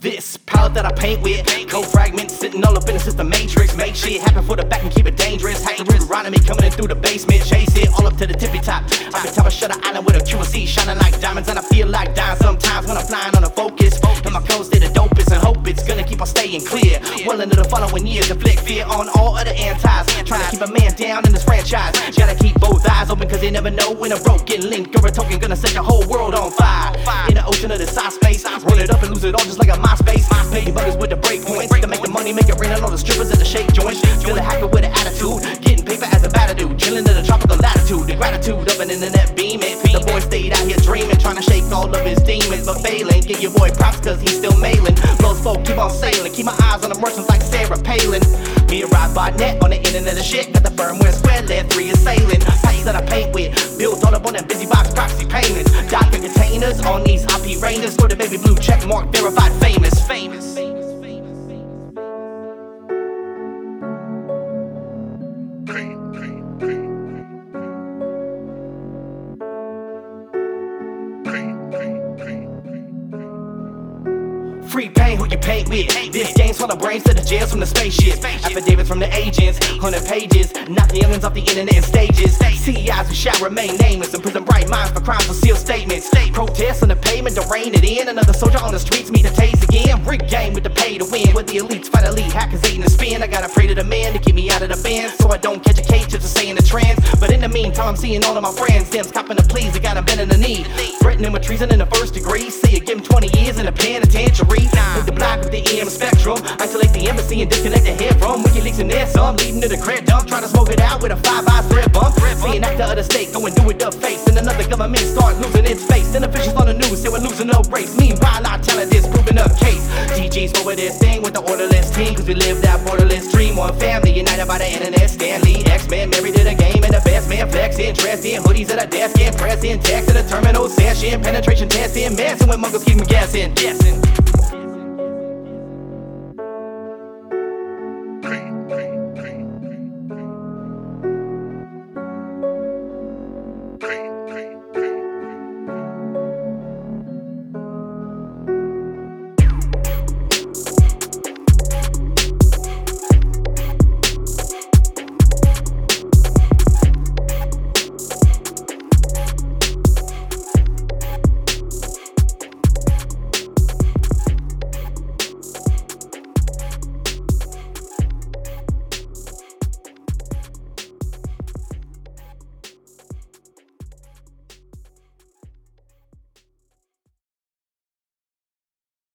This palette that I paint with, cold fragments sitting all up in the system matrix. Make shit happen for the back and keep it dangerous. Hack the root around me coming in through the basement. Chase it all up to the tippy top. I can tell I shut an island with a QC shining like diamonds, and I feel like dying sometimes when I'm flying on a focus. And my clothes stay the dopest and hope it's gonna keep on staying clear. Well into the following years, inflict fear on all other antis. Trying to keep a man down in this franchise. Gotta keep both eyes open, cause they never know when a broken link or a token gonna set the whole world on fire. In the ocean of the side space, run it up and lose it all just like a MySpace. Pay buggers with the break points to make the money, make it rain on all the strippers at the shake joints. Feel a hacker with an attitude, getting paper as a batter dude. Chillin' in the tropical latitude, the gratitude of an internet beaming. The boy stayed out here dreaming, trying to shake all of his demons, but failing. Give your boy props cause he's still mailing. Blows folk keep on sailing, keep my eyes on the merchants like Sarah Palin. Me and Rod Barnett on the internet of shit, got the firmware square lead 3 is sailing. Pipes that I paint with, built all up on that busy box proxy payments. Docker containers on these IP rainers for the baby blue check mark verified famous. Free paint who you paint with. This game's full of brains to the jails from the spaceship. Affidavits from the agents, 100 pages. Knock the aliens off the internet and stages. CEIs who shall remain nameless. Imprison bright minds for crimes with sealed statements. Protests on the pavement to rein it in. Another soldier on the streets meet the tase again. Rigged game with the pay to win. Where the elites fight elite hackers eating the spin. I gotta pray to the man to keep me out of the band, so I don't catch a case just to stay in the trance. But in the meantime, I'm seeing all of my friends. Them's copping the pleas, they got them bending the knee. Threatening with treason in the first degree. See you give him 20 years in a penitentiary. Hit the block with the EM spectrum. Isolate the embassy and disconnect the head from WikiLeaks and their some. Leading to the credit dump. Try to smoke it out with a 5-eye thread bump. See an actor of the state go and do it the face. And another government start losing its face. Then officials on the news say we're losing no race. Meanwhile, our talent is proving a case. GG's forward this thing with the orderless team. Cause we live that borderless dream. One family united by the internet. Stanley, X-Men married to the game. And the best man flexing. Dressed in hoodies at a desk. And pressing text to the terminal session. Penetration testing. Messing with muggles keep me guessing.